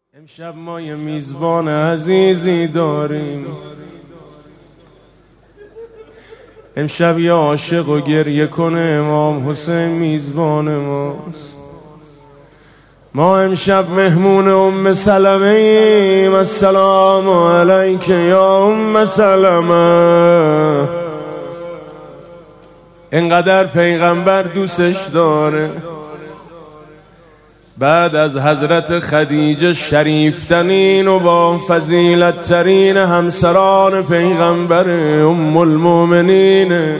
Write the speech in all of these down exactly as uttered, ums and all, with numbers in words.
امشب ما یه میزبان عزیزی داریم، امشب یه عاشق و گریه کنه امام حسین میزبان ماست. ما امشب مهمون ام سلمه ایم. السلام علیک یا ام سلمه. انقدر پیغمبر دوستش داره، بعد از حضرت خدیجه شریفترین و با فضیلت ترین همسران پیغمبر ام المؤمنین،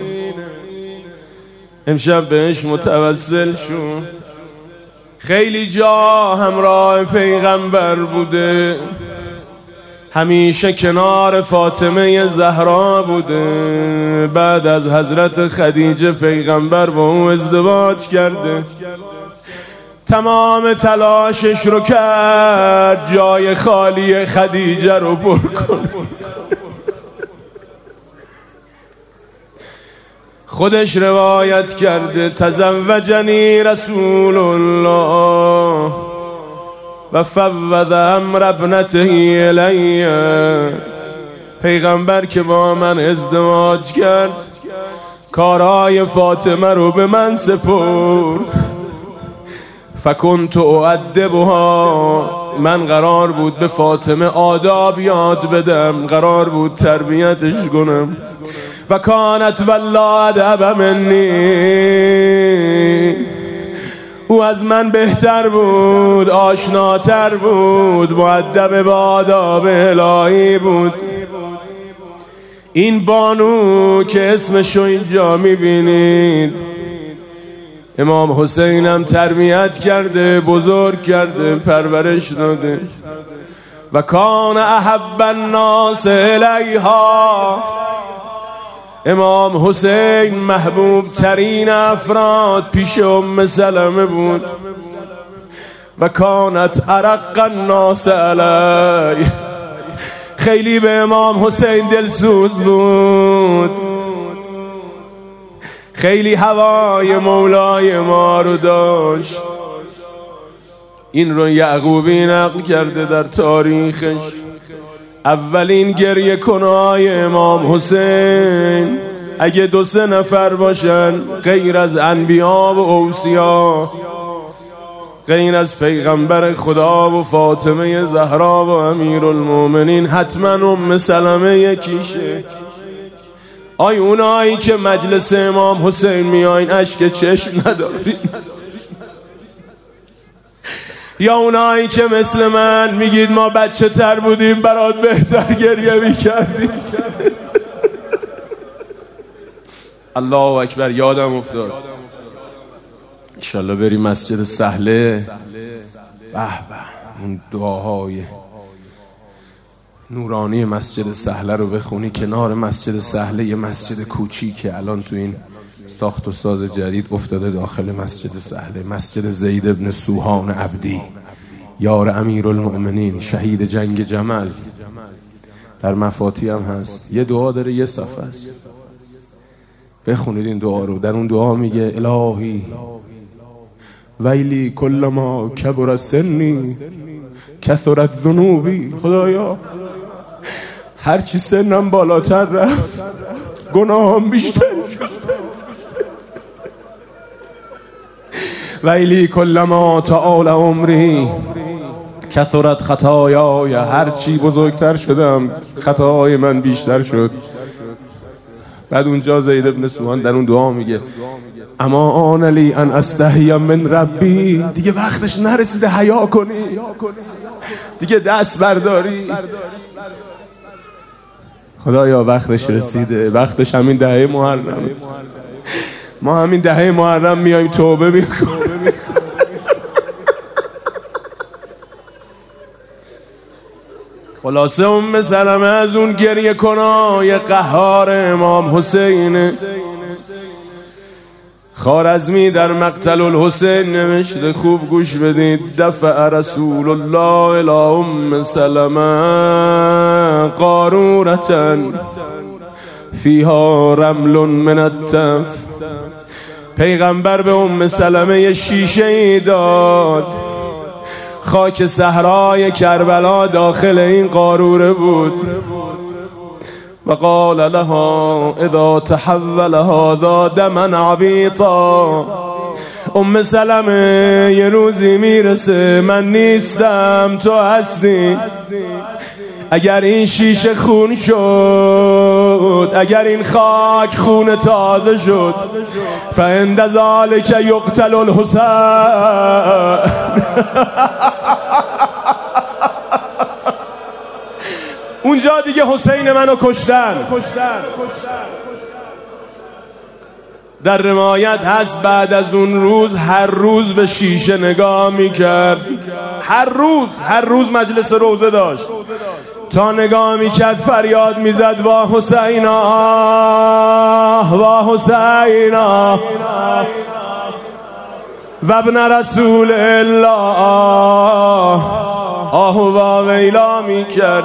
امشب بهش متوسل شو. خیلی جا همراه پیغمبر بوده، همیشه کنار فاطمه زهرا بوده. بعد از حضرت خدیجه پیغمبر با او ازدواج کرده، تمام تلاشش رو کرد جای خالی خدیجه رو پر کنه. خودش روایت کرده تزوجنی رسول الله و فوض امر ابنته الی. پیغمبر که با من ازدواج کرد، کارهای فاطمه رو به من سپرد. فکنت اؤدبها، من قرار بود به فاطمه آداب یاد بدم، قرار بود تربیتش کنم. و کانت والله ادب منی، او از من بهتر بود، آشناتر بود، مؤدب به آداب الهی بود. این بانو که اسمشو اینجا میبینید، امام حسینم تربیت کرده، بزرگ کرده، پرورش داده. و کان احب الناس الیها، امام حسین محبوب ترین افراد پیش ام سلمه بود. و کانت ارق الناس علی، خیلی به امام حسین دلسوز بود، خیلی هوای مولای ما رو داشت. این رو یعقوبی نقل کرده در تاریخش. اولین گریه کنای امام حسین اگه دو سه نفر باشن غیر از انبیا و اوصیا، غیر از پیغمبر خدا و فاطمه زهرا و امیرالمومنین، حتما ام سلمه یکیشه. آی اونایی که مجلس امام حسین میاین اشک چشم ندارید، یا اونایی که مثل من میگید ما بچه تر بودیم برات بهتر گریه میکردیم. الله اکبر. یادم افتاد انشالله بریم مسجد سهله، به به اون دعاهای نورانی مسجد سهله رو بخونی. کنار مسجد سهله یه مسجد کوچیکه الان تو این ساخت و ساز جدید افتاده داخل مسجد سهله، مسجد زید ابن سوهان عبدی، یار امیرالمؤمنین، شهید جنگ جمل. در مفاتی هم هست، یه دعا داره، یه صفحه است، بخونید این دعا رو. در اون دعا میگه الهی ویلی کل ما کبر سنی کثرت ذنوبی، خدایا هرچی سنم بالاتر رفت گناهم بیشتر شد. ویلی کل ما تعال عمری کثرت خطایا، یا هرچی بزرگتر شدم خطاهای من بیشتر شد. بعد اونجا زید ابن سوهان در اون دعا میگه اما آن لی ان استحی من ربی، دیگه وقتش نرسیده حیا کنی، دیگه دست برداری. خدایا وقتش رسیده، وقتش همین دهه محرم. ما همین دهه محرم میایم توبه میکنیم. خلاصه ام سلمه از اون گریه کنای قهار امام حسین. خوارزمی در مقتل الحسین نوشته، خوب گوش بدید. دفع رسول الله الی ام سلمه قارورة فیها رمل من التف. پیغمبر به ام سلمه شیشه ای داد، خاک صحرای کربلا داخل این قاروره بود. و قال لها اذا تحول هذا دما عبیطا، ام سلمه یه روزی میرسه من نیستم تو هستی، اگر این شیشه خون شد، اگر این خاک خون تازه شد، فعند ذلک یقتل الحسین. اونجا دیگه حسین منو کشتن. در روایت هست بعد از اون روز هر روز به شیشه نگاه میکرد، هر روز هر روز مجلس روزه داشت، تا نگاه میکرد فریاد میزد وا حسینا وا حسینا و ابن رسول الله، آه و ویلا میکرد.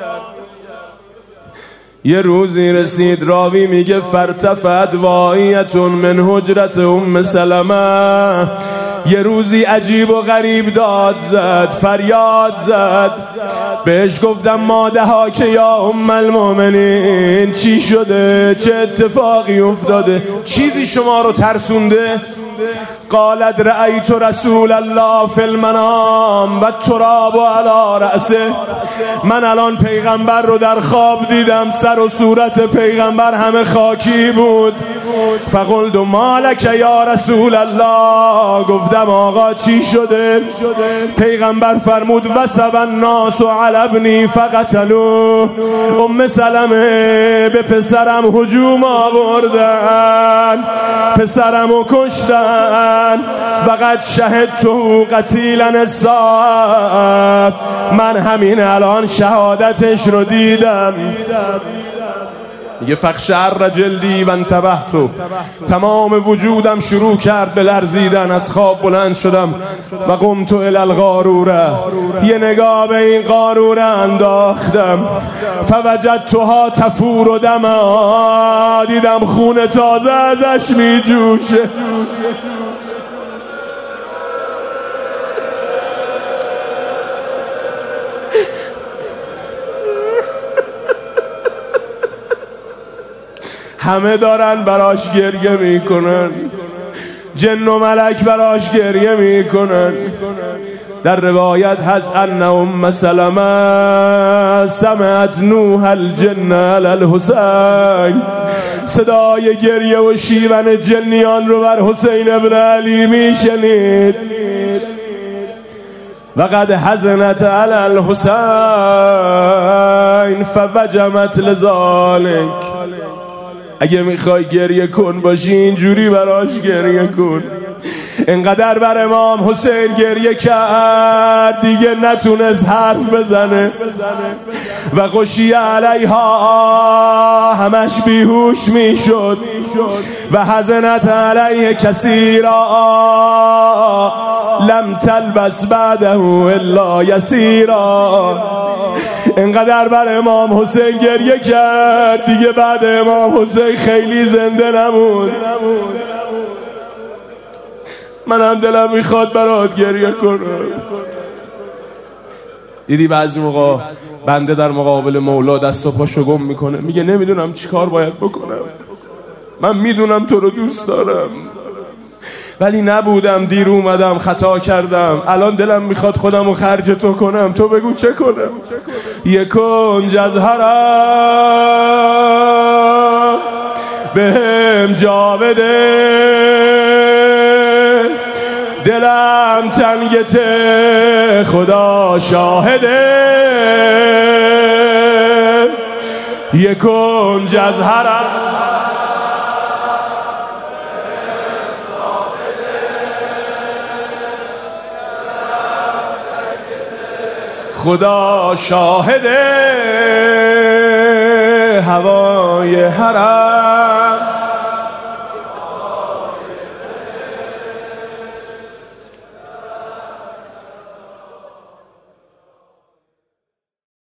یه روزی رسید، راوی میگه فرتفت وایتون من حجرت ام سلمه، یه روزی عجیب و غریب داد زد، فریاد زد. بهش گفتم ماده ها که یا ام المؤمنین، چی شده؟ چه اتفاقی افتاده؟ چیزی شما رو ترسونده؟ قالت رأیت رسول الله فی المنام و التراب علی رأسه، من الان پیغمبر رو در خواب دیدم، سر و صورت پیغمبر همه خاکی بود. فقلت مالک یا رسول الله، گفتم آقا چی شده؟ پیغمبر فرمود وثب الناس علی ابنی فقتلوه، ام سلمه به پسرم هجوم آوردن، پسرمو کشتن. وقد شهدته قتیلا الساعه، من همین الان شهادتش رو دیدم. یه فقشعر جلدی و انتبهتو، تمام وجودم شروع کرد به لرزیدن، از خواب بلند شدم و قمت الی القاروره، یه نگاه به این قاروره انداختم. فوجدتها تفور دما، دیدم خون تازه ازش می جوشه. همه دارن براش گریه میکنن، جن و ملک براش گریه میکنن. در روایت هست ان ام سلمه سمعت نوح الجن علی الحسین، صدای گریه و شیون جنیان رو بر حسین ابن علی میشنید. وقد حزنت علی الحسین فوجمت لذالک، اگه میخوای گریه کن باشی اینجوری براش گریه کن. انقدر بر امام حسین گریه کرد دیگه نتونست حرف بزنه. و غشی علیها، همش بیهوش میشد. و حزنت علیه کثیرا لم تلبس بعده الا یسیرا، انقدر بر امام حسین گریه کرد دیگه بعد امام حسین خیلی زنده نموند. منم دلم میخواد برات گریه کنم. دیدی بعضی موقع بنده در مقابل مولا دست و پاشو گم میکنه، میگه نمیدونم چی کار باید بکنم، من میدونم تو رو دوست دارم ولی نبودم، دیر اومدم، خطا کردم، الان دلم میخواد خودم رو خرج تو کنم، تو بگو چه کنم؟ یکون جزهرا بهم جا بده، دلم تنگته خدا شاهده. یکون جزهرا خدا شاهده، هوای حرم